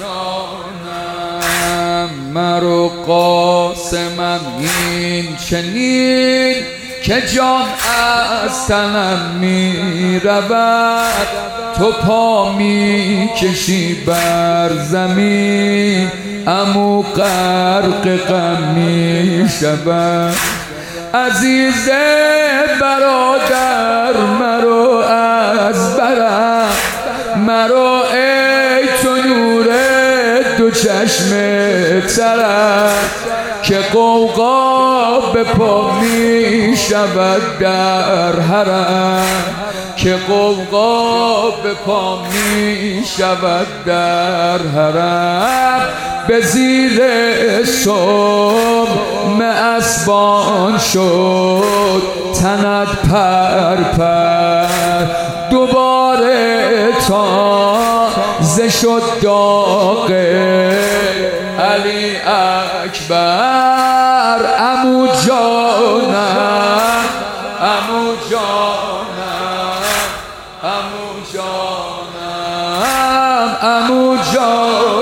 جانم مرو قاسمم این چنین که جان از تنم می رود تو پا می کشی بر زمین امو غرق غم می شود عزیز برادر مرو از برم مرو ای تو نور دو چشم ترم که غوغا به پا می شود در حرم که غوغا به پا می شود در حرم به زیر سم اسبان شد تنت پر دوباره تازه شد داغ علی اکبر عمو جانم عمو جانم عمو جانم عمو جانم